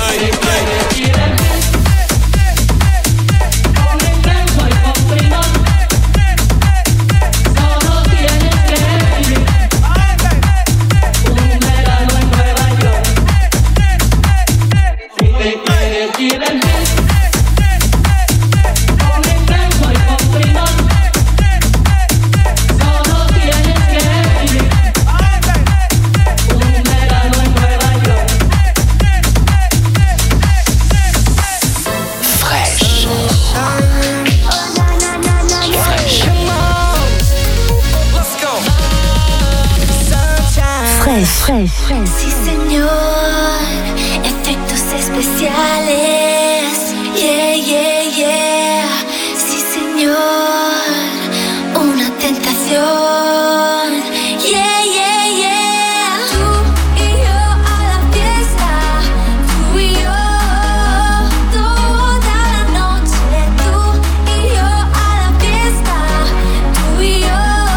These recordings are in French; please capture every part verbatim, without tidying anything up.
Sí, señor, efectos especiales. Yeah, yeah, yeah. Sí, señor, una tentación. Yeah, yeah, yeah. Tú y yo a la fiesta. Tú y yo toda la noche. Tú y yo a la fiesta. Tú y yo.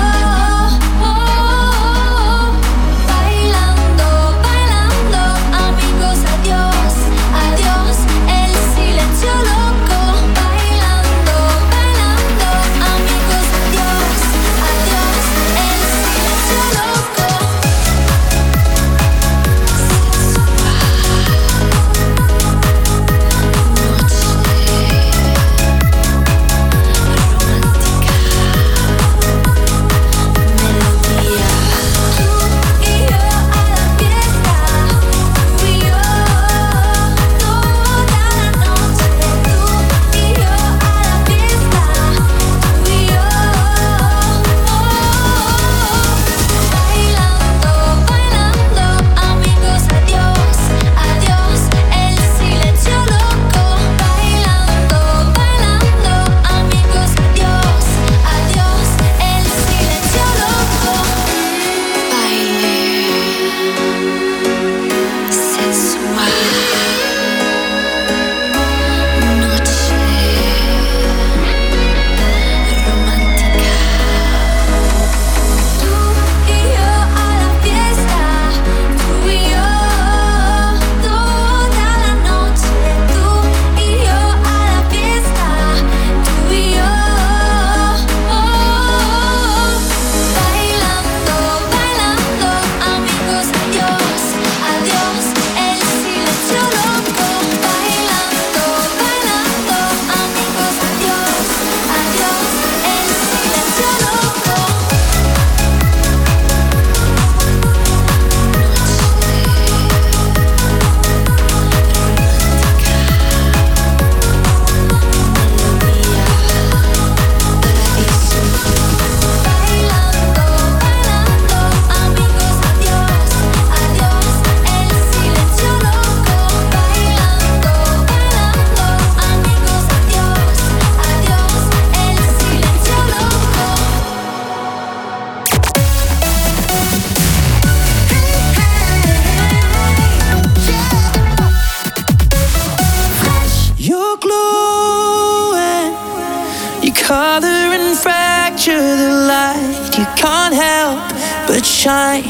Shine,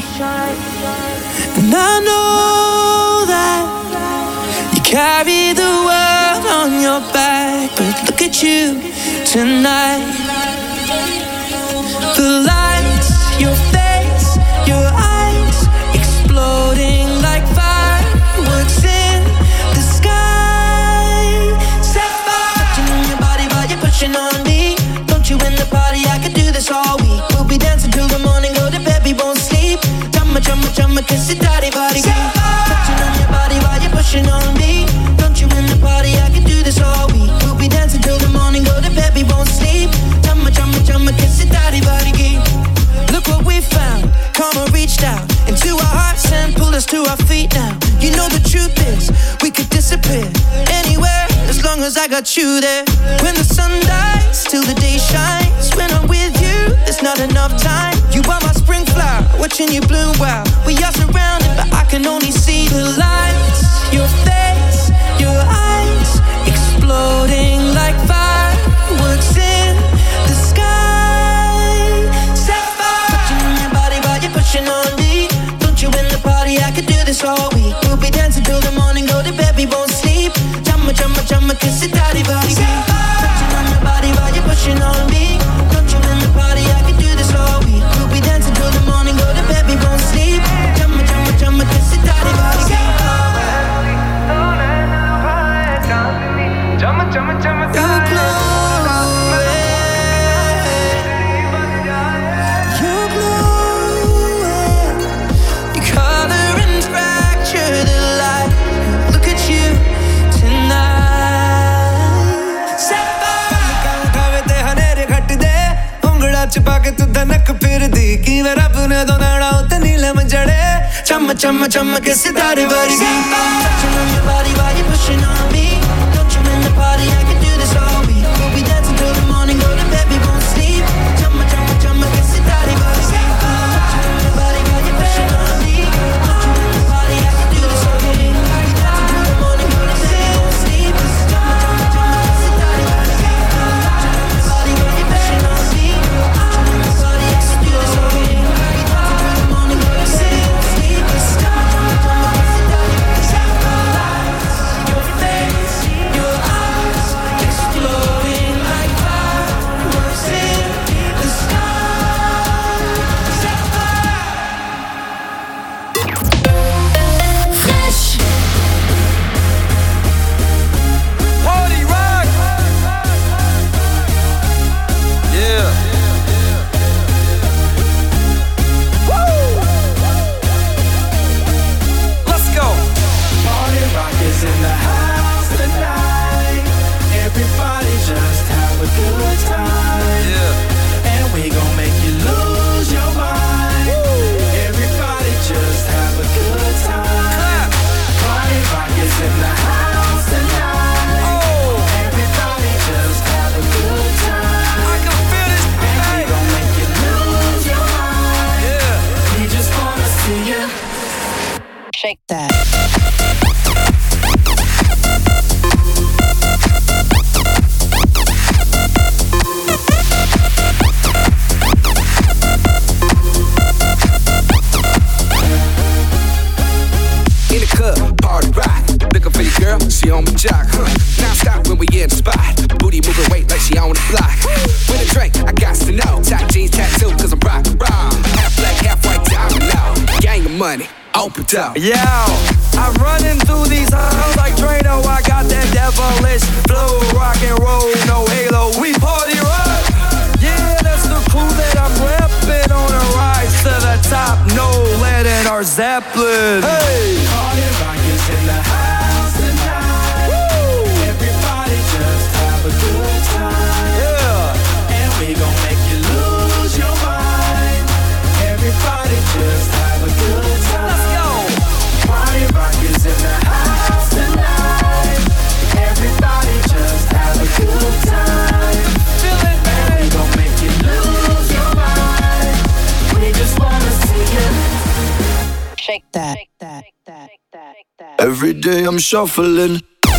and I know that you carry the world on your back, but look at you tonight. The lights, your face, your eyes, exploding like fireworks in the sky. Set fire, touching on your body while you're pushing on me. Don't you in the party? I could do this all week. We'll be dancing till the morning, go to bed, we won't sleep. Chumma, chumma, chumma, kiss it, daddy, body. Touching on your body while you're pushing on me. Don't you in the party? I could do this all week. We'll be dancing till the morning, go to bed, we won't sleep. Chumma, chumma, chumma, kiss it, daddy, body. Look what we found. Karma reached out into our hearts and pulled us to our feet now. You know the truth is, we could disappear anywhere as long as I got you there. When the sun dies, till the day shines. When I'm with you, there's not enough time. You are my spring flower, watching you bloom wild. We are surrounded, but I can only see the lights. Your face, your eyes, exploding like fireworks in the sky. Set fire, touching on your body while you're pushing on me. Don't you in the party? I could do this all week. We'll be dancing till the morning, go to bed, we won't see. तू धनक फिर दी की वे रब ने दो नाड़ा उते नीलम जड़े चम चम चम के सितारे वर्गी touching on your body while you pushing on me don't you in the party I can do this all week we'll be dancing till the morning go to bed we won't sleep chum chum chum ke सितारे वर्गी touching on your body while you pushing on me don't you in the party I can do this all week we'll be dancing till the morning go to bed we won't sleep chum chum chum ke सितारे वर्गी touching on your body while you pushing on me don't you in the party I can do this all week we'll be dancing till the morning go to bed we won't sleep chum chum chum ke सितारे वर्गी your face your eyes exploding like fireworks in the sky Fresh. Party rock. Yeah. Woo. Let's go. Party rock is in the house tonight. Everybody just have a good time. Yeah. And we gon' make you lose your mind. Everybody just have a good time. Clap. Party rock is in the house tonight. Oh, Everybody just have a good I time. can feel this And we thing. gon' make you lose your mind. Yeah. We just wanna see you. Shake that. In the club, party rock. Looking for your girl, she on my jock. Huh. Now stop when we in the spot. Booty moving weight like she on the block. With a drink, I got to know. Tight jeans tattoo, cause I'm rock raw. Half black, half white, diamond now. Gang of money, open up. Yeah, I'm running through these halls like Drano. I got that devilish flow, rock and roll, no halo. We party rock. Yeah, that's the crew that I'm repping on a rise to the top. No lead in our Zeppelin. Hey, Party rock is in the house tonight. Everybody just have a good time. yeah. And we gon' make you lose your mind. Everybody just have a good time. Let's go. Party rock is in the house tonight. Everybody just have a good time. Feel it, And we man. gon' make you lose your mind. We just wanna see you. Shake that. Shake that. Shake that. Shake that. Every day I'm shuffling.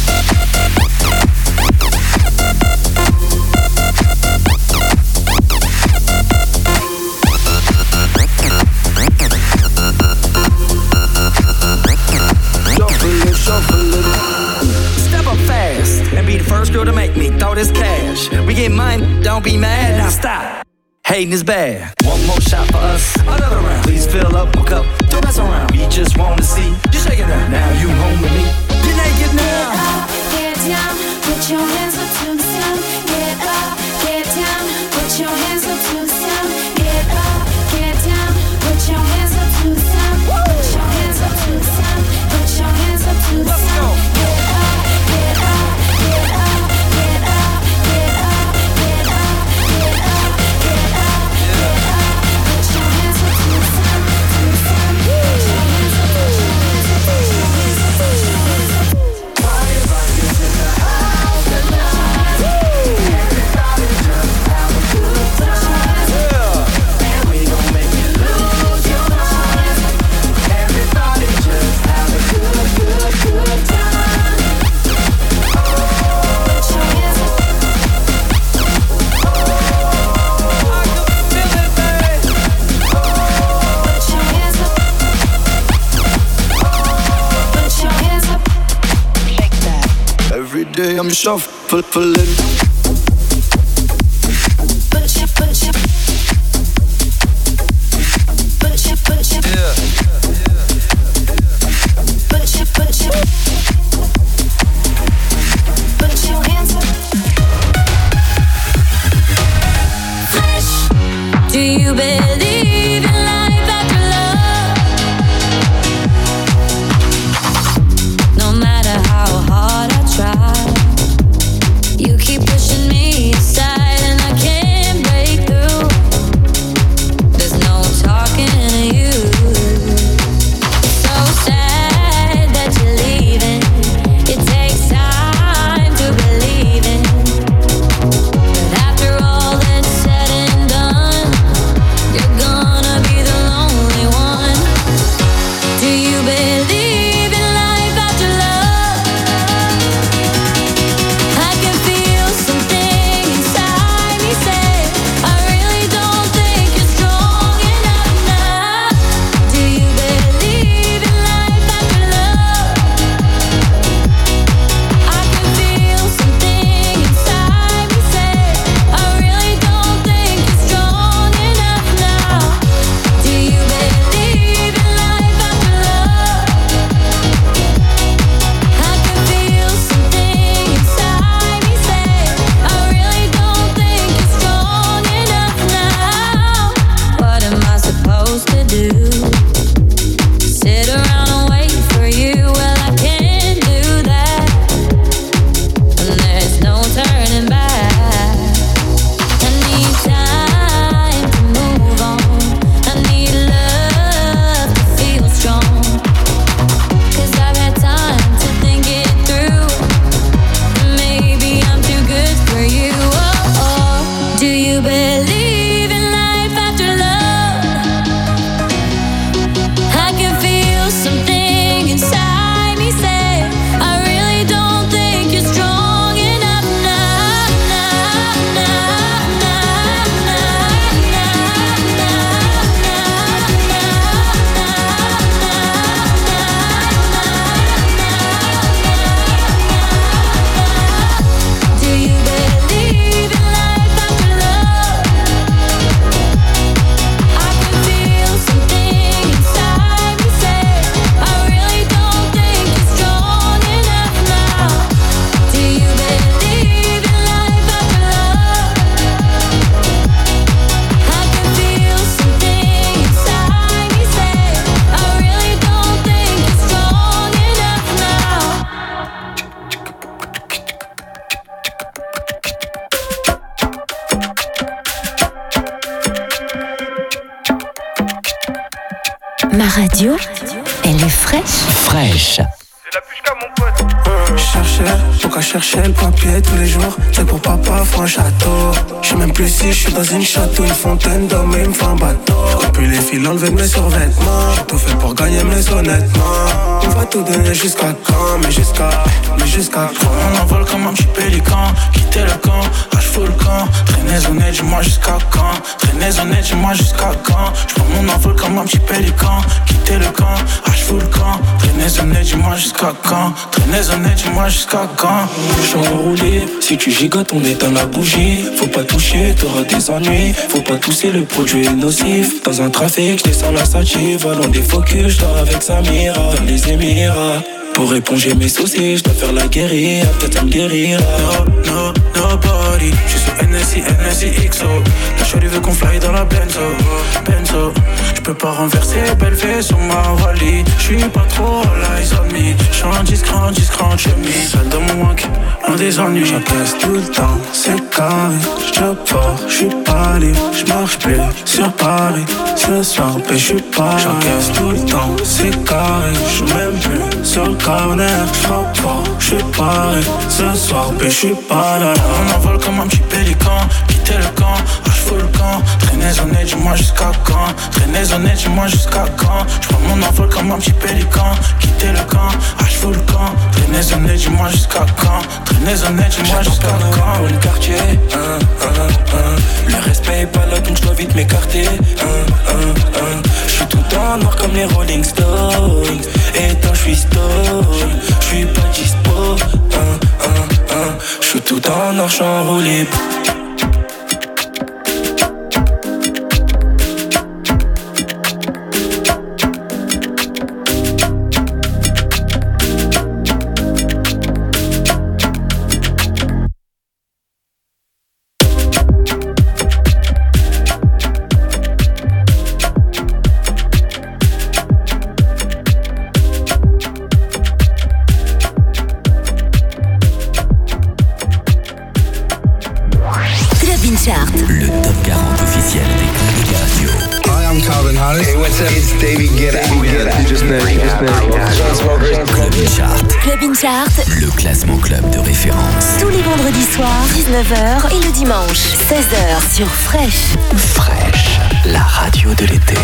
Shuffling, shuffling. Step up fast and be the first girl to make me throw this cash. We get money, don't be mad, now stop. Hating is bad. One more shot for us, another round. Please fill up my cup, don't mess around. We just wanna see you shake it out. Now you home with me. Get naked Get now. up, get down, put your hands up to the sound. Get up, get down, put your hands up to the sound. Get up, get down, put your hands up to the sound. Put your hands up to the sound. Put your hands up to the Let's go. sound. Get up, get up, get up, get up, get up, get up, get up, get up, get up. Put your hands up to the sound, to the sound. Put your hands up, put your hands up, put your hands up, put your hands up. Party rock is in the house tonight. Everybody just have a good time. And we gon' make you lose your mind. Everybody just have a good, good, good time. Put your hands up. Put your hands up. Put your hands up. Shake that. Every day I'm shuffling. Put your, put your, put your, put your, Yeah. put your, put your, put your hands up. Fresh. Do you believe in life after love? No matter how hard I try, you keep pushing. Ma radio, elle est fraîche. Fraîche. C'est la pushka, mon pote. Je cherchais, pourquoi chercher le papier tous les jours? C'est pour papa, faut un château. Je sais même plus si je suis dans une château, une fontaine d'hommes et il me fait un bateau. Je plus les fils enlever mes survêtements. J'ai tout fait pour gagner, mais honnêtement, on va tout donner jusqu'à quand? Mais jusqu'à, mais jusqu'à quand? On envole comme un petit pélican. Quitter le camp, rage full camp. Traînez honnête, dis-moi jusqu'à quand? Traînez honnête, dis-moi jusqu'à quand? J'prends mon envol comme un petit pélican. Quitter le camp, rage full camp. Traînez honnête, dis-moi jusqu'à quand? Traînez honnête, dis-moi jusqu'à quand? J'suis enroulé, si tu gigotes on éteint la bougie. Faut pas toucher, t'auras des ennuis. Faut pas tousser, le produit est nocif. Dans un trafic, j'descends la sativa. Dans des focus, j'dors avec Samira. Dans les Émirats, pour éponger mes soucis, j'dois faire la guérilla. Peut-être ça me guérira. No, no, nobody. J'suis sur N S I, N S I X O. La shorty veut qu'on fly dans la Benzo, Benzo. J'peux pas renverser, belle V sur ma Wally. J'suis pas trop all eyes on me. J'suis un discret, un discret en chemise. Seul dans mon manque, un des ennuis. J'encaisse tout le temps, c'est carré. J'choppe fort, j'suis pas libre. J'marche plus sur Paris. Ce soir, ben j'suis pas. J'encaisse tout le temps, c'est carré. J'suis même plus sur le corner. J'frappe fort, j'suis paré. Ce soir, ben j'suis pas là là. On envole comme un petit pélican. Quitter le camp, rage full camp. Traînez honnête, dis-moi jusqu'à quand? Traînez honnête, dis-moi jusqu'à quand? J'prends mon envol comme un petit pélican. Quitter le camp, rage full camp. Traînez honnête, dis-moi jusqu'à quand? Traînez honnête, dis-moi jusqu'à quand? Pour le quartier, hein, hein, hein. Le respect est pas là donc j'dois vite m'écarter, hein, hein, hein. J'suis tout en noir comme les Rolling Stones. Et tant j'suis stone, j'suis pas dispo, hein, hein, hein. J'suis tout en noir, j'suis enroulé. Le top quarante officiel des clubs de radio. Hi, I'm Calvin Harris. Hey, what's up? It's David Guetta. You just know, you just know. Club in Chart. Club in Chart, Le classement club de référence. tous les vendredis soirs, dix-neuf heures et le dimanche, seize heures sur Fresh. Fraîche, la radio de l'été.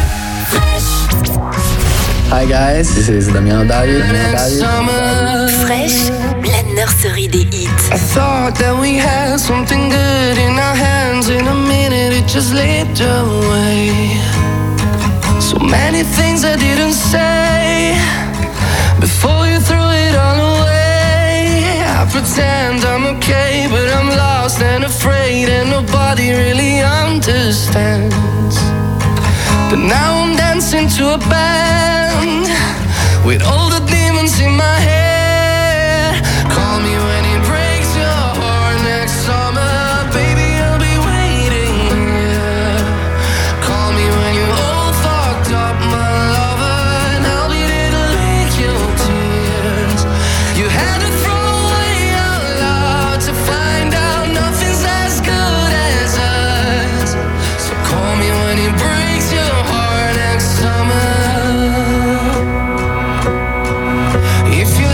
Hi guys, this is Damien David. Damien Fresh, la nurserie des hits. I thought that we had something good in our hands. In a minute it just slipped away. So many things I didn't say before you threw it all away. I pretend I'm okay, but I'm lost and afraid, and nobody really understands. But now I'm dancing to a band with all the demons in my head. Call me when it breaks your heart next summer, baby, I'll be waiting here. Call me when you're all fucked up, my lover, and I'll be there to lick your tears. You had to throw away our love to find out nothing's as good as us. So call me when it breaks your heart next summer. If you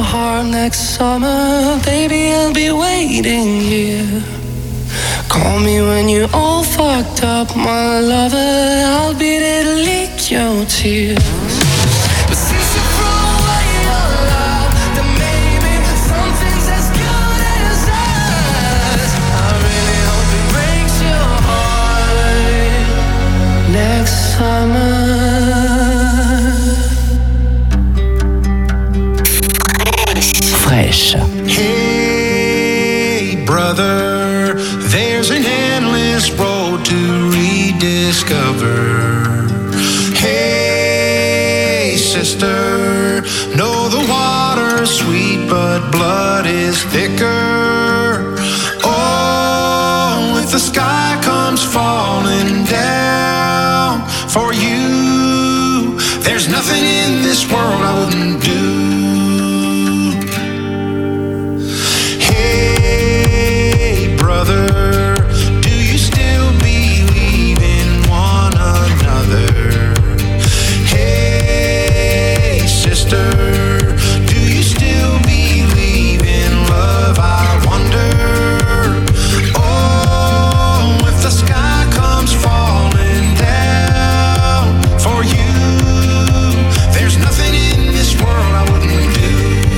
heart next summer, baby, I'll be waiting here. Call me when you're all fucked up, my lover, I'll be there to lick your tears. But since you threw away your love, then maybe something's as good as us. I really hope it breaks your heart next summer. Fresh. Hey, brother, there's an endless road to rediscover. Hey, sister, know the water's sweet, but blood is thicker. Oh, if the sky comes falling down for you, there's nothing in this world I wouldn't do. Brother, do you still believe in one another? Hey, sister, do you still believe in love? I wonder. Oh, if the sky comes falling down for you, there's nothing in this world I wouldn't do.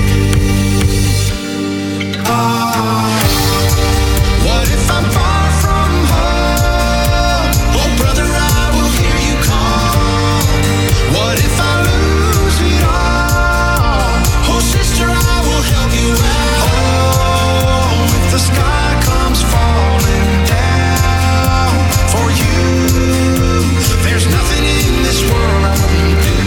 Oh, I'm far from home. Oh, brother, I will hear you call. What if I lose it all? Oh, sister, I will help you out. Oh, if the sky comes falling down for you, there's nothing in this world I wouldn't do.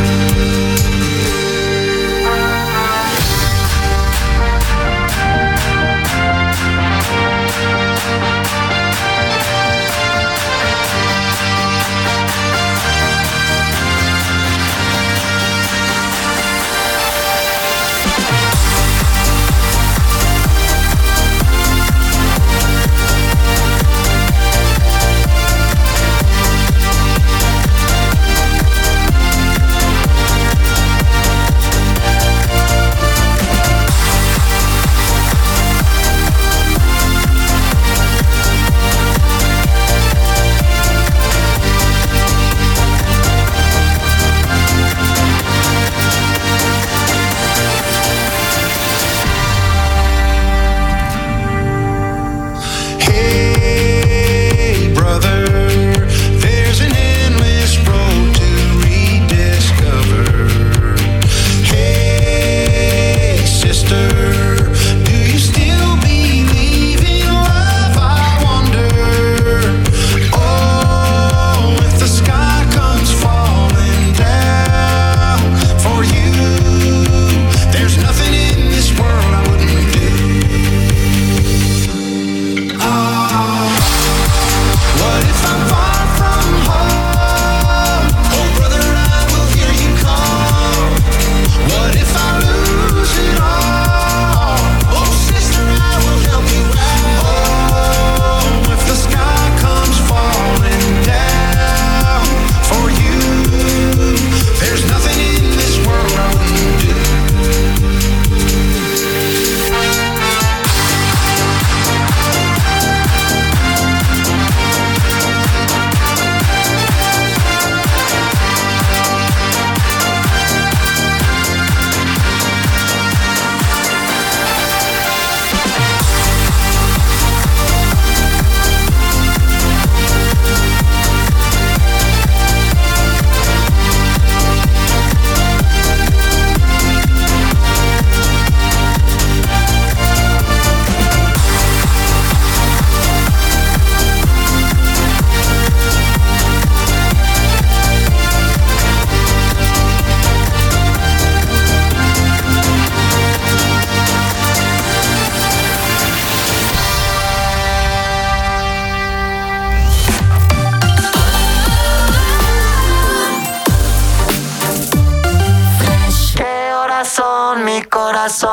corazón.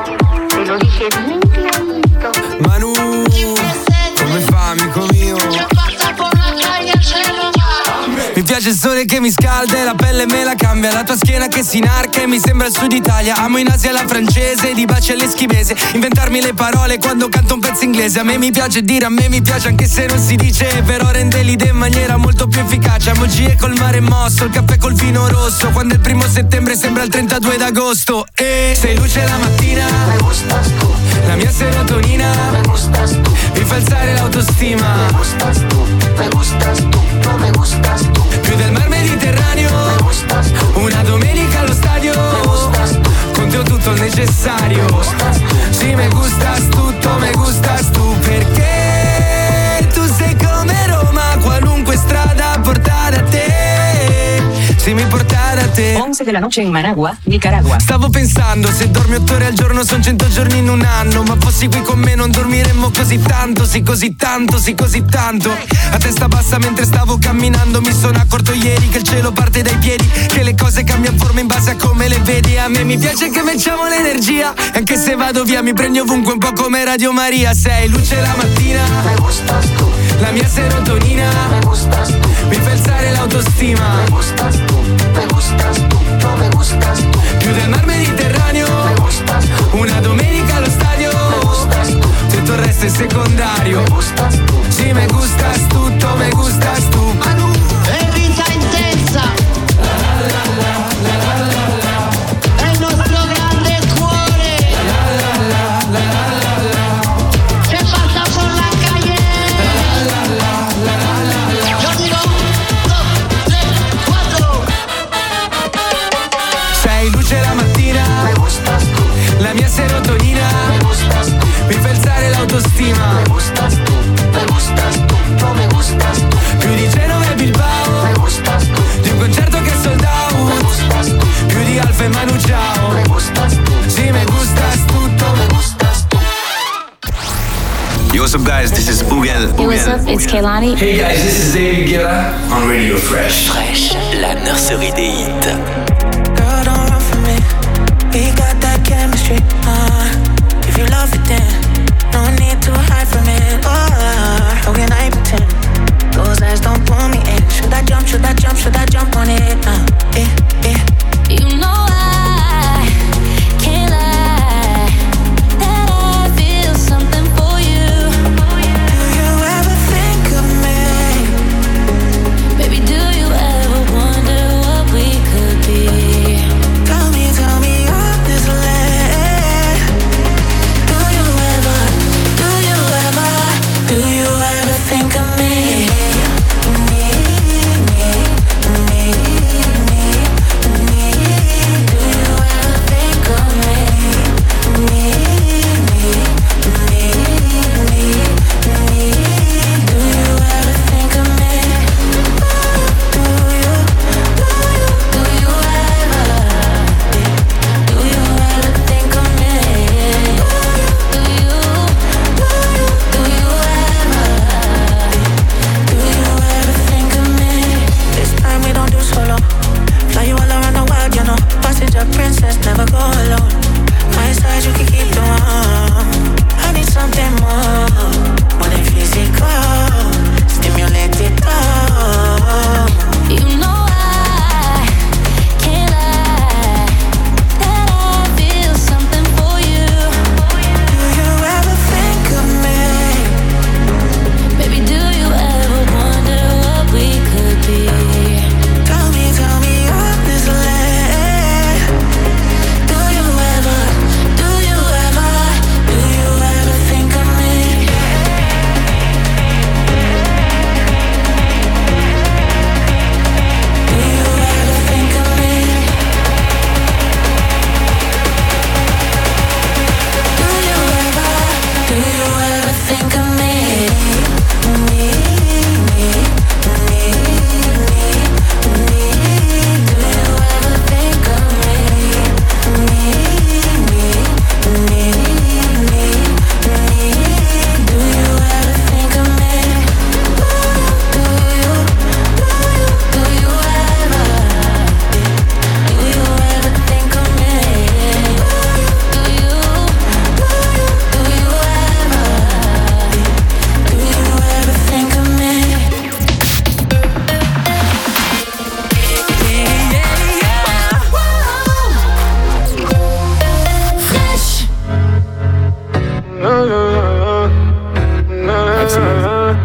Te lo dije bien clarito. Manu, come fa, amico mio? Che passa por la calle se lo va. Mi piace piace il sole che mi scalda e la pelle me la cambia. La tua schiena che si inarca e mi sembra il sud Italia. Amo in Asia la francese, di baci all'eschimese. Inventarmi le parole quando canto un pezzo inglese. A me mi piace dire, a me mi piace anche se non si dice. Però rende l'idea in maniera molto più efficace. Amo G col mare mosso, il caffè col vino rosso. Quando il primo settembre sembra il trentadue d'agosto. E sei luce la mattina, me gustas tu. La mia serotonina, me gustas tu. Mi fa alzare l'autostima, me gustas tu. Me gustas tu, no me gustas tu. Più del mar Mediterraneo, me gustas tu. Una domenica allo stadio, me gustas tu. Con te ho tutto il necessario, me gustas tu. Sì, me gustas tutto, me gustas tu. Perché tu sei come Roma, qualunque strada porta da te. Se mi porta da te. once de la noche in Managua, Nicaragua. Stavo pensando, se dormi otto ore al giorno son cento giorni in un anno. Ma fossi qui con me non dormiremmo così tanto. Sì così tanto, sì così tanto. A testa bassa mentre stavo camminando. Mi sono accorto ieri che il cielo parte dai piedi. Che le cose cambiano forma in base a come le vedi. A me mi piace che facciamo l'energia. Anche se vado via mi prendi ovunque, un po' come Radio Maria. Sei luce la mattina, me gustas tu. La mia serotonina, me gustas tu. Mi fa alzare l'autostima, me gustas tu. Me gustas tu, no me gustas tu. Più del mar Mediterraneo, me gustas tu. Una domenica allo stadio, me gustas tu. Tutto il resto è secondario, me gustas tu. Sì, me gustas tutto, me gustas tu. Manu è vita intensa, è il nostro grande cuore. Se passa por la calle, yo digo uno, tre, quattro. Sei luce la mattina, me gustas tu. La mia serotonina, me gustas tu. Mi fa alzare l'autostima, me gustas tu. Me gustas tu, no me gustas tu. Più di Genova e Bilbao, me gustas tu. Di un concerto che è sold out, me gustas tu. Più di Alfa e Manu Chao, me gustas tu. Sì, me gustas tutto, me gustas tu. Yo, what's up guys, this is Ugel. Hey, what's up, it's Kehlani. Hey guys, this is David Guetta on Radio Fresh. Fresh, la nurserie des hits. Girl, don't run from me. We got that chemistry. Uh, if you love it, then no need to hide from it. Oh, how can I pretend? Those eyes don't pull me in. Should I jump? Should I jump? Should I jump on it? Uh, eh, eh. You know I can't lie that I feel something for you. Do you ever think of me? Baby, do you ever wonder what we could be?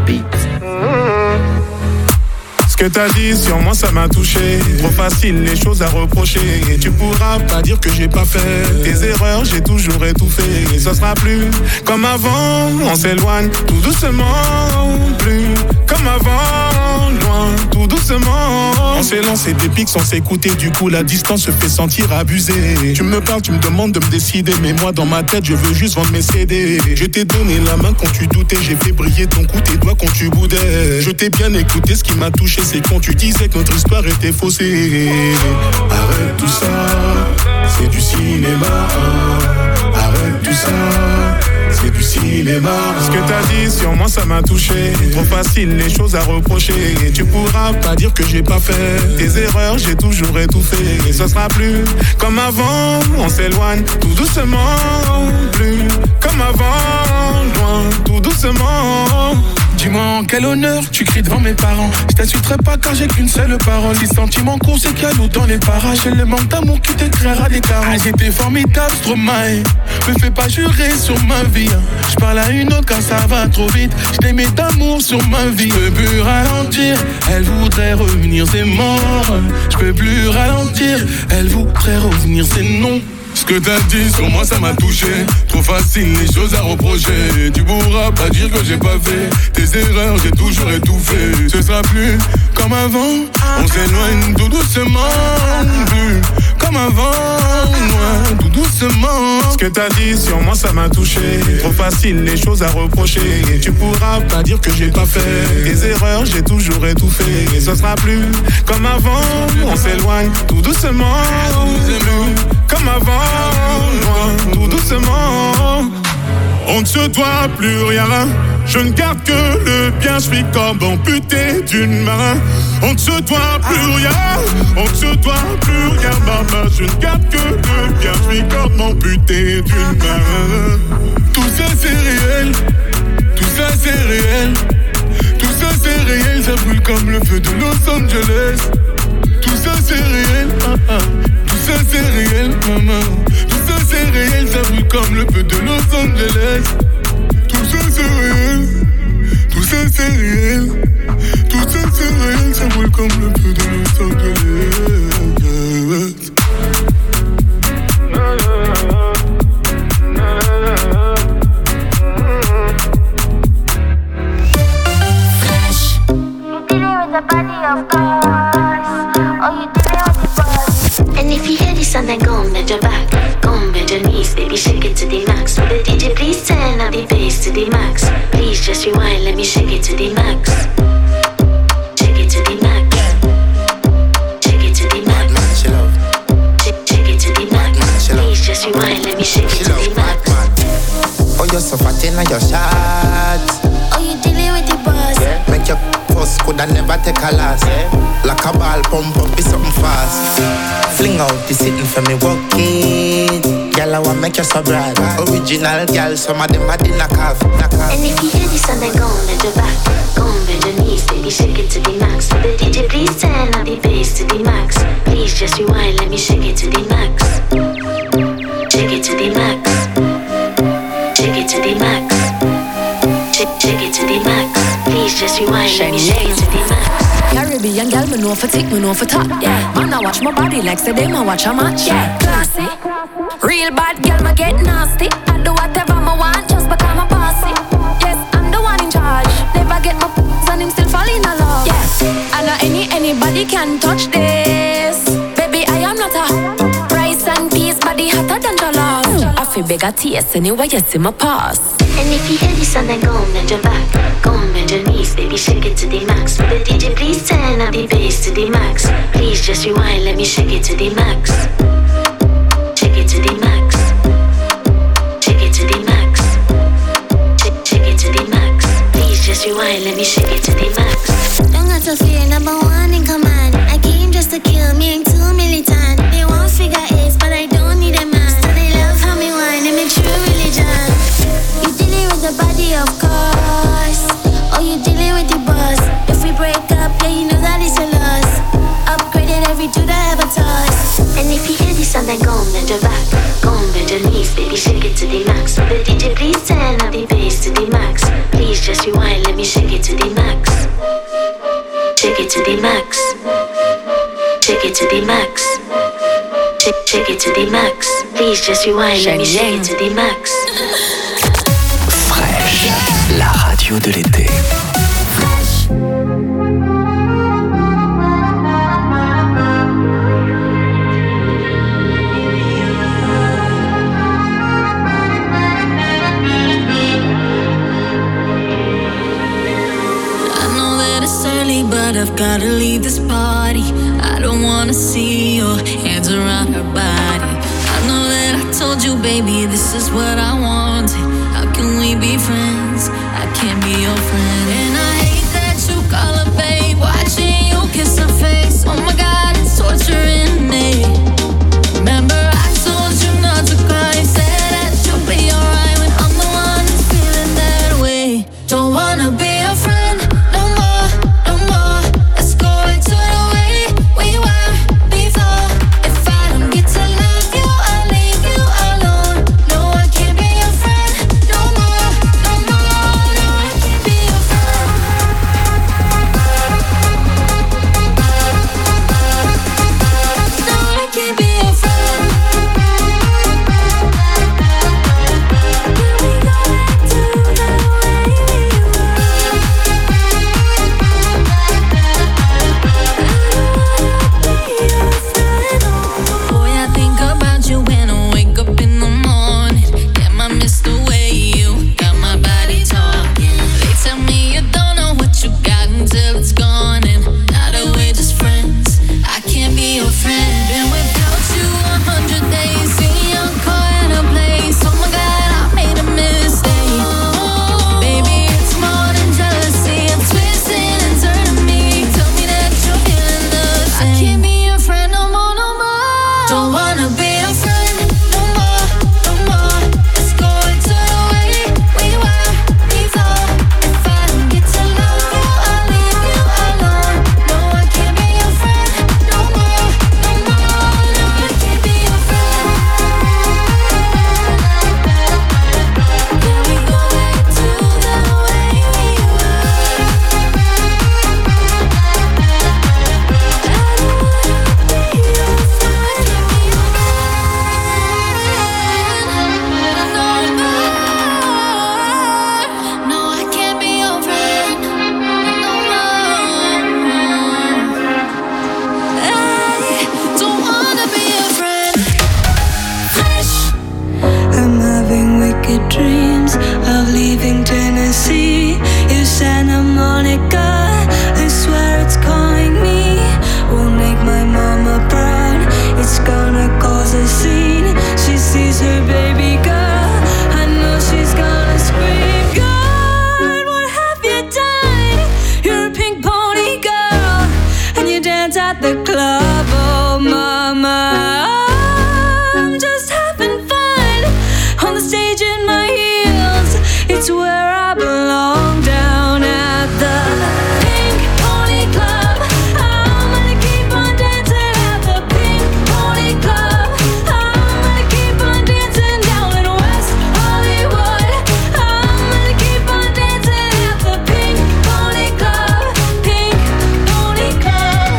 beat. Ce que t'as dit sur moi ça m'a touché. Trop facile les choses à reprocher. Et tu pourras pas dire que j'ai pas fait tes erreurs, j'ai toujours étouffé. Et ça sera plus comme avant. On s'éloigne tout doucement. Plus comme avant. Loin tout doucement. On s'est lancé des pics sans s'écouter. Du coup la distance se fait sentir abusée. Tu me parles, tu me demandes de me décider. Mais moi dans ma tête je veux juste vendre mes C D. Je t'ai donné la main quand tu doutais. J'ai fait briller ton cou, tes doigts quand tu boudais. Je t'ai bien écouté, ce qui m'a touché c'est quand tu disais que notre histoire était faussée. Arrête tout ça, c'est du cinéma. Arrête tout ça, c'est du cinéma. Ce que t'as dit sur moi ça m'a touché. Trop facile les choses à reprocher. Et tu pourras pas dire que j'ai pas fait tes erreurs, j'ai toujours étouffé. Et ce sera plus comme avant. On s'éloigne tout doucement. Plus comme avant. Loin tout doucement. Dis-moi en quel honneur tu cries devant mes parents. Je t'insulterai pas car j'ai qu'une seule parole. Si sentiment court c'est qu'il y a l'eau dans les parages. C'est le manque d'amour qui te créera des carreaux. Ah, j'étais formidable, Stromae. Me fais pas jurer sur ma vie. Je parle à une autre car ça va trop vite. Je t'aimais d'amour sur ma vie. Je peux plus ralentir, elle voudrait revenir, c'est mort. Je peux plus ralentir, elle voudrait revenir, c'est non. Ce que t'as dit sur moi ça m'a touché. Trop facile les choses à reprocher. Tu pourras pas dire que j'ai pas fait tes erreurs, j'ai toujours étouffé. Ce sera plus comme avant. On s'éloigne tout doucement. Plus comme avant. Loin tout doucement. Ce que t'as dit sur moi ça m'a touché. Trop facile les choses à reprocher. Et tu pourras pas dire que j'ai pas fait tes erreurs, j'ai toujours étouffé. Et ce sera plus comme avant. On s'éloigne tout doucement. Plus comme avant. Loin, tout doucement. On ne se doit plus rien. Je ne garde que le bien. Je suis comme amputé d'une main. On ne se doit plus rien. On ne se doit plus rien, maman. Je ne garde que le bien. Je suis comme amputé d'une main. Tout ça c'est réel. Tout ça c'est réel. Tout ça c'est réel. Ça brûle comme le feu de Los Angeles. Tout ça c'est réel. Ah, ah. Tout ça c'est réel, maman. Tout ça c'est réel, ça brûle comme le feu de Los Angeles. Tout ça c'est réel. Tout ça c'est réel. Tout ça c'est réel, ça brûle comme le feu de Los Angeles. Fresh. You dealing with the body of course. Oh, you dealing with the boss. And if you hear this and then go and bend your back, go and bend your knees, baby, shake it to the max. Will the D J please turn up the bass to the max? Please just rewind, let me shake it to the max. Shake it to the max. Shake it to the max. Shake, shake it to the max. Please just rewind, let me shake it to the max. Oh, you're so fat in your shots. Oh, you dealing with the boss. Yeah. Make your first could I never take a last. Yeah. Like a ball pump up, be something fast. Fling out the sitting for me, walk it. Girl, I want make you so bright. Original girl, some of them are in a calf. And if you hear this and then go and bend your back, go and bend your knees, baby, shake it to the max. Will the D J please turn up the bass to the max? Please just rewind, let me shake it to the max. Shake it to the max. Shake it to the max. Shake, shake it to the max. Please just rewind, let me shake it to the max. Caribbean girl, me know for tick, me know for top. Yeah, man, I watch my body like say them, I watch a match. Yeah, classy, real bad girl, me get nasty. I do whatever I want just because I'm bossy. Yes, I'm the one in charge. Never get my p***s and him still fall in love. Yeah, I know any anybody can touch this. Baby, I am not a rice and peas, body hotter than jollof. I feel big a taste anyway, you see my pass. And if you hear this and then go and bend your back, go and bend your knees, baby, shake it to the max. Will the D J please turn up the bass to the max? Please just rewind, let me shake it to the max. Shake it to the max. Shake it to the max. Shake, shake it to the max. Please just rewind, let me shake it to the max. Don't got to fear, number one in command. I came just to kill me, ain't too militant. They want figure eights, but I don't need a man. So they love how me whine, and me true religion. You dealing with the body, of course. Oh, you dealing with the boss. If we break up, yeah, you know that it's a loss. Upgraded every dude I ever toss. And if you hear this and then go and bend your back, go and bend your knees, baby, shake it to the max. Will the D J please turn up the bass to the max? Please just rewind, let me shake it to the the max. Take, take it to the max. Please just rewind, let me shake it to the max. Fresh, la radio de l'été. But I've gotta leave this party. I don't wanna see your hands around her body. I know that I told you, baby, this is what I wanted. How can we be friends? I can't be your friend. And I hate that you call her babe. Watching you kiss her face. Oh my God, it's torturing me. Remember I told you not to cry. You said that you'll be alright when I'm the one who's feeling that way. Don't wanna be your friend no more, no more. Let's go back to the way we were before. If I don't get to love you, I'll leave you alone. No, I can't be your friend no more, no more. No, I can't be your friend. No, I can't be your friend. Can we go back to the way we Boy, I think about you when I wake up in the morning. Damn, I miss the way you got my body talking. They tell me you don't know what you got until it's gone. And now that we're just friends, I can't be your friend. Been without you a hundred days, in your car and a place. Oh my God, I made a mistake. Baby, it's more than jealousy. I'm twisting and turning me. Tell me that you're feeling the same. I can't be your friend no more, no more. Don't wanna be your friend no more, no more. Let's go back to the way we were before. If I don't get to love you, I'll leave you alone. No, I can't be your friend no more, no more. No, I can't be your friend. Can we go back to the way we were? No, I can't be your friend no more. I don't wanna be your friend. Fresh. I'm having wicked dreams of leaving Tennessee. You Santa Monica, I swear it's calling me. Will make my mama proud. It's gonna cause a scene. She sees her baby girl. I know she's gonna scream. God, what have you done? You're a pink pony girl, and you dance at the club. Oh, mama, I'm just having fun on the stage in my heels. It's where I belong, down at the Pink Pony Club. I'm gonna keep on dancing at the Pink Pony Club. I'm gonna keep on dancing down in West Hollywood. I'm gonna keep on dancing at the Pink Pony Club. Pink Pony Club.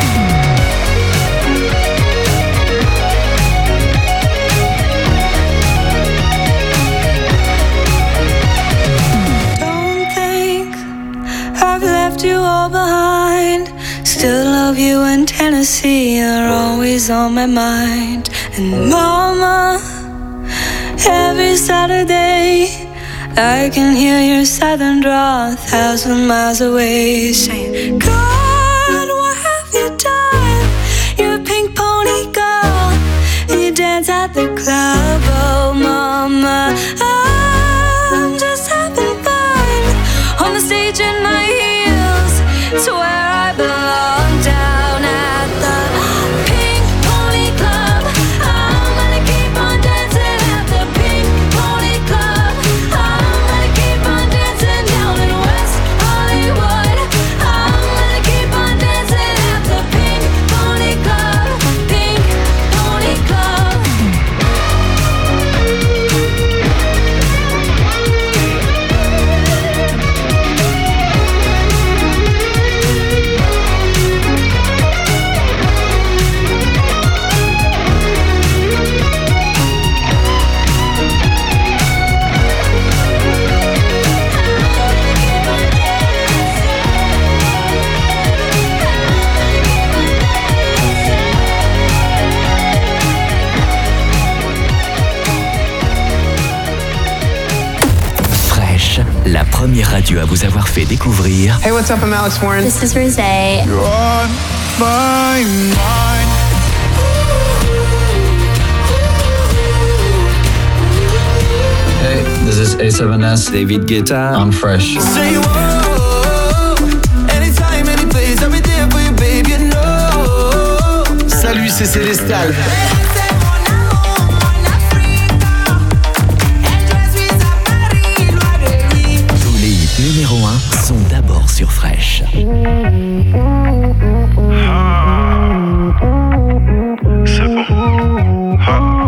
Don't think I've left you all behind. Still love you in Tennessee, you're always on my mind. And mama, every Saturday I can hear your southern drawl a thousand miles away, saying, God, what have you done? You're a pink pony girl, and you dance at the club. Oh, mama, I'm just having fun on the stage in my heels. It's where I belong, down at the Pink Pony Club. I'm gonna keep on dancing at the Pink Pony Club. I'm gonna keep on dancing down in West Hollywood. I'm gonna keep on dancing at the Pink Pony Club. Pink Pony Club. première radio à vous avoir fait découvrir Hey, what's up? I'm Alex Warren. This is Rosé. You're on my mind. Hey, this is A seven S, David Guetta on Fresh. Say whoa, anytime, any place, I'll be there for you, baby, you know. Salut, c'est Célestal. Tous les hits numéro un sont d'abord sur Fresh. C'est bon.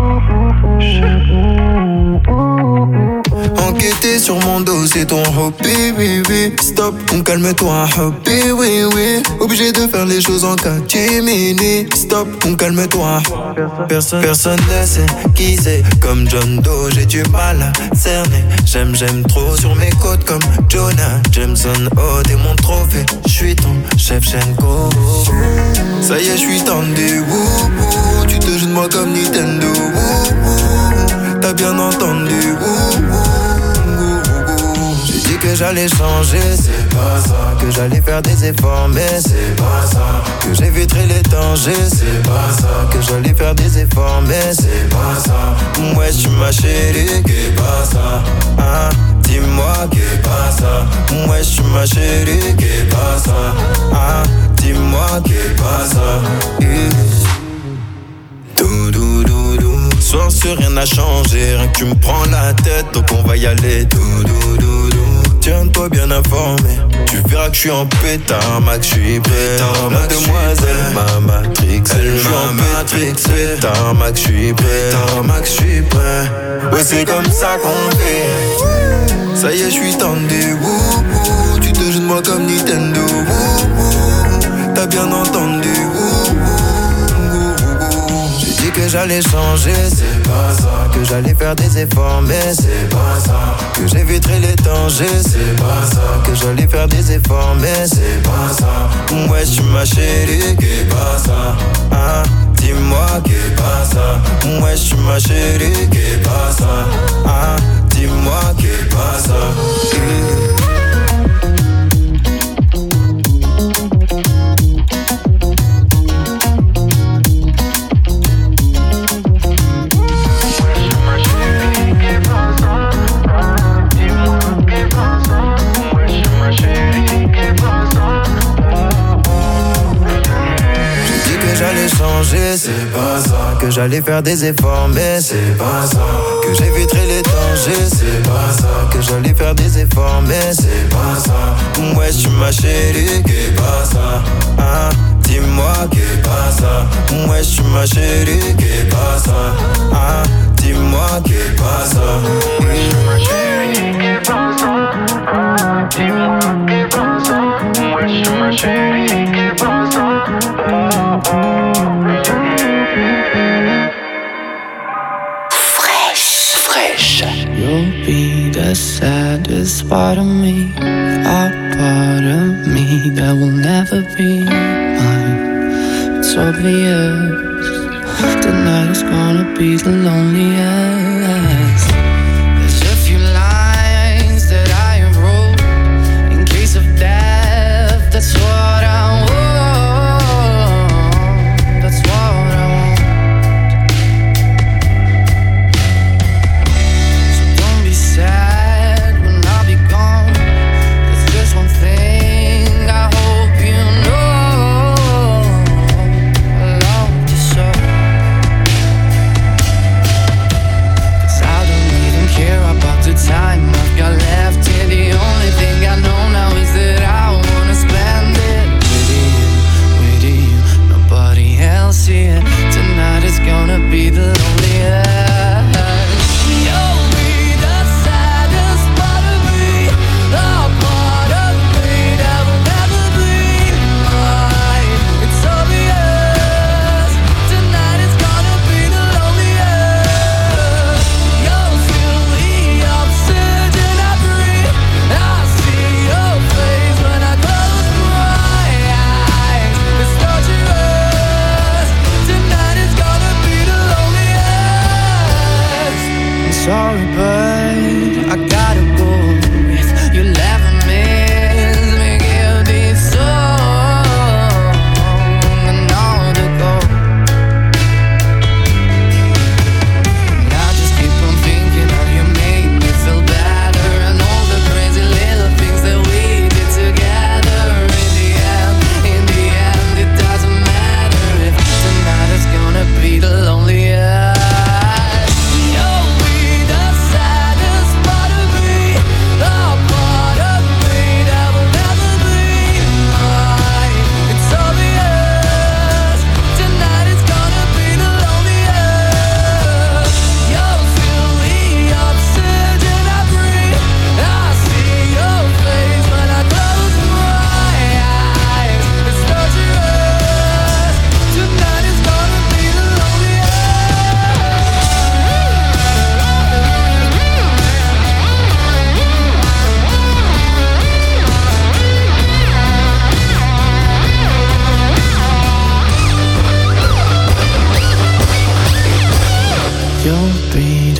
Enquêter sur mon dos, c'est ton hobby, oui, oui. Stop, on calme-toi, hobby, oui, oui. Obligé de faire les choses en catimini. Stop, on calme-toi. Personne, personne ne sait qui c'est. Comme John Doe, j'ai du mal à cerner. J'aime, j'aime trop sur mes côtes comme Jonah Jameson. Oh, t'es mon trophée, j'suis ton Shevchenko. Ça y est, j'suis tendu, wouh, wouh. Tu te joues de moi comme Nintendo, wouh, wouh. T'as bien entendu, wouh, wouh. J'ai dit que j'allais changer, c'est pas ça. Que j'allais faire des efforts, mais c'est pas ça. Que j'éviterai les dangers, c'est pas ça. Que j'allais faire des efforts, mais c'est pas ça. Ouais, tu ma chérie, qu'est pas ça. Hein, dis-moi qu'est pas ça. Ouais, tu ma chérie, qu'est pas ça. Hein, dis-moi qu'est pas ça. Dou dou dou dou. Soir sur rien n'a changé, rien que tu me prends la tête, donc on va y aller. Dou dou dou dou. Tiens-toi bien informé, tu verras que je suis en pétard, Max, je suis prêt. Mademoiselle m'a matrixé, je suis en matrixé. Pétard, Max, je suis prêt. Max, je suis prêt. Ouais, c'est comme ça qu'on fait. Ça y est, je suis tendu, wouh, wouh. Tu te joues de moi comme Nintendo, wouh, wouh. T'as bien entendu, wouh, wouh. J'ai dit que j'allais changer, c'est pas ça. Que j'allais faire des efforts, mais c'est pas ça. Que j'éviterai les dangers, c'est pas ça. Que j'allais faire des efforts, mais c'est pas ça. Ouais, tu ma chérie, qu'est pas ça. Hein, dis-moi qu'est pas ça. Ouais, tu ma chérie, qu'est pas ça. Hein, dis-moi qu'est pas ça. Mmh. J'allais changer, c'est pas ça. Que j'allais faire des efforts, mais c'est pas ça. Que j'éviterai les dangers, c'est pas ça. Que j'allais faire des efforts, mais c'est pas ça. Ouais, tu ma chérie, qu'est pas ça. Hein, dis-moi qu'est pas ça. Ouais, tu ma chérie, qu'est pas ça. Hein, dis-moi qu'est pas ça. Ouais, tu ma chérie, qu'est pas ça. Dis-moi qu'est pas ça. Ouais, tu ma chérie, qu'est pas ça. Fresh, fresh. You'll be the saddest part of me, a part of me that will never be mine. It's obvious tonight is gonna be the loneliest. There's a few lines that I wrote in case of death. That's what I want.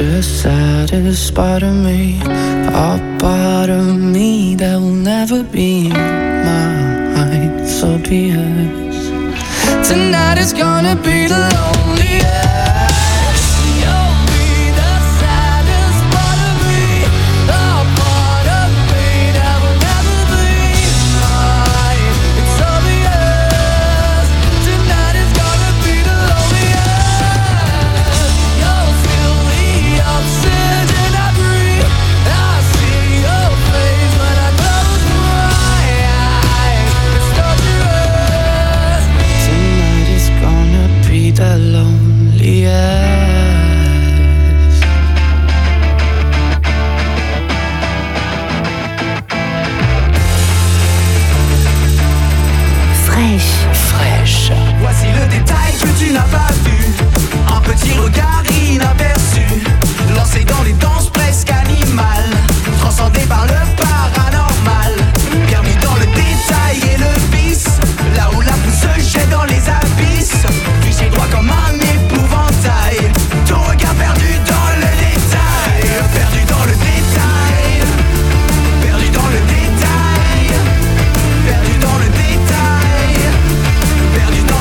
the saddest part of me, a part of me that will never be mine. So be it. Tonight is gonna be the loneliest. You'll be the saddest part of me, a part of me that will never be mine. It's obvious. Tonight is gonna be the loneliest. You'll feel the oxygen I breathe. I see your face when I close my eyes. It's torturous. Tonight is gonna be the loneliest. Fraîche. Fraîche. Voici le détail que tu n'as pas vu. Un petit regard inaperçu, lancé dans les danses presque animales, transcendé par le paranormal, permis dans le détail et le vice, là où la pousse se jette dans les abysses, figé droit comme un épouvantail, ton regard perdu dans le détail, perdu dans le détail, perdu dans le détail, perdu dans le détail, perdu dans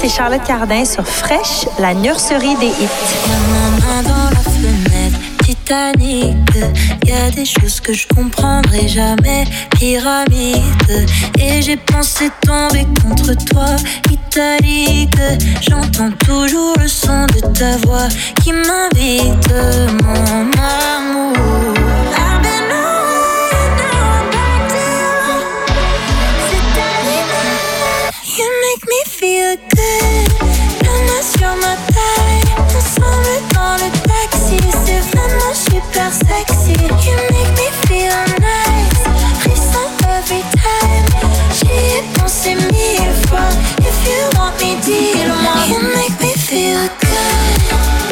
c'est Charlotte Cardin sur Fresh, la nurserie des hits. Ma main dans la fenêtre, Titanic. Y'a des choses que je comprendrai jamais, pyramide. Et j'ai pensé tomber contre toi, italique. J'entends toujours le son de ta voix qui m'invite, mon amour. I've been on and back down. C'est animal. You make me feel good. La main sur ma taille, ensemble dans le taxi. C'est vraiment super sexy. You make me feel nice. Frisson every time. J'y ai pensé mille fois. If you want me, dis-le-moi. You make me feel good.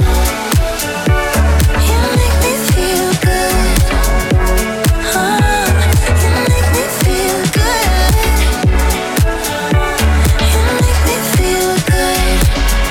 You make me feel good. Oh, you make me feel good. You make me feel good.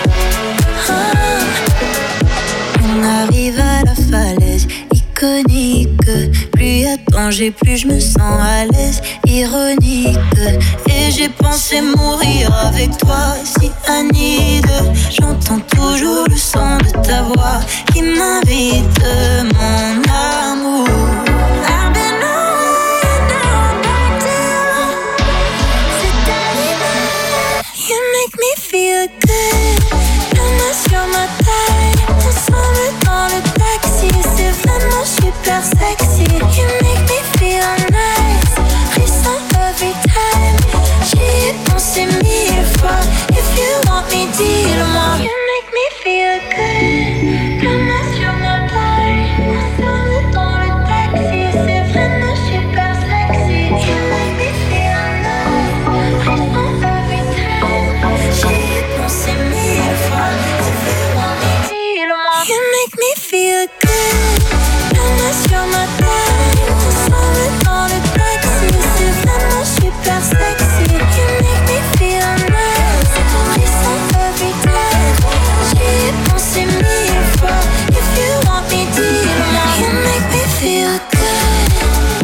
Oh. On arrive à la falaise iconique. Plus y a de danger, plus je me sens à l'aise, ironique. Et j'ai pensé mourir avec toi, si Anide. J'entends toujours le son de ta voix qui m'invite, mon amour. I've been on and back down. C'est animal. You make me feel good. La main sur ma taille, ensemble dans le taxi. C'est vraiment super sexy. You make me feel nice. Frisson every time. J'y ai pensé mille fois. If you want me, dis-le-moi. You make me feel good. La main sur ma taille, ensemble dans le taxi. C'est vraiment super sexy. You make me feel nice. Frisson every time. J'y ai pensé mille fois. If you want me, dis-le-moi. You make me feel good. La main sur ma taille, ensemble dans le taxi. C'est vraiment super sexy. You make me feel nice. Frisson every time. J'y ai pensé mille fois. If you want me, dis-le-moi. You make me feel good.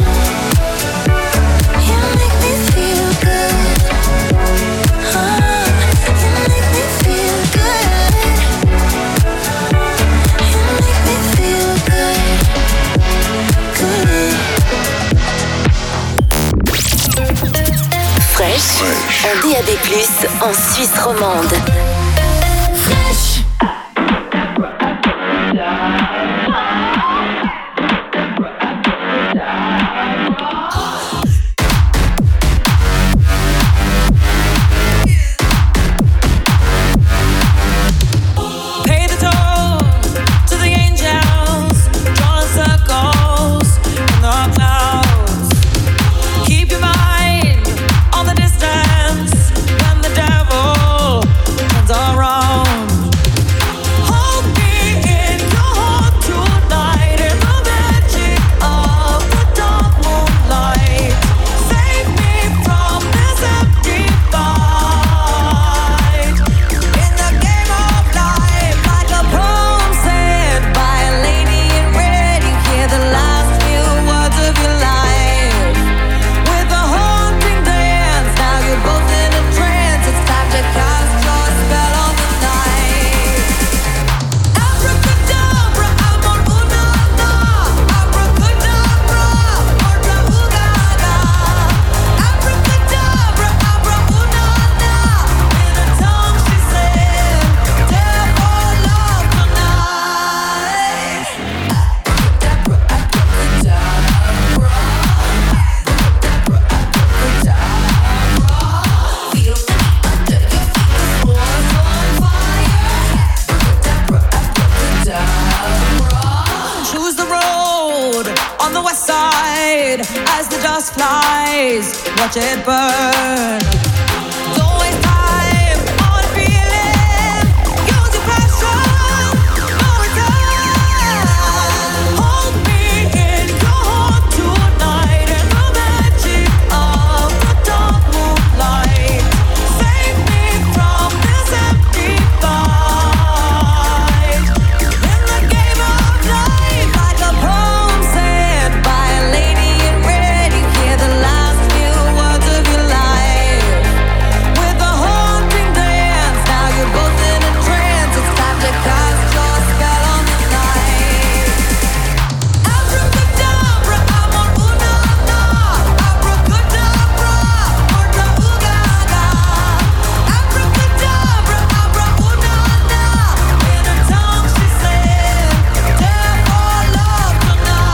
You make me feel good. Oh, you make me feel good. You make me feel good. Fresh, en D A B plus, en Suisse romande. Fresh. Pay the toll to the angels, drawing circles in the clouds. Keep your mind on the distance when the devil turns around. Hold me in your heart tonight in the magic of the dark moonlight. Save me from this empty fight. In the game of life, like a poem said by a lady in red, you hear the last few words of your life. With a haunting dance, now you're both in a trance. It's time to cast your spell on the night. Abracadabra, amor una na. Abracadabra, otra ugaga. Abracadabra, abra una na. In a tongue she said, therefore love tonight. Abracadabra, abracadabra. Feel under your feet, the floor's on fire. Choose the road on the west side as the dust flies. Watch it burn.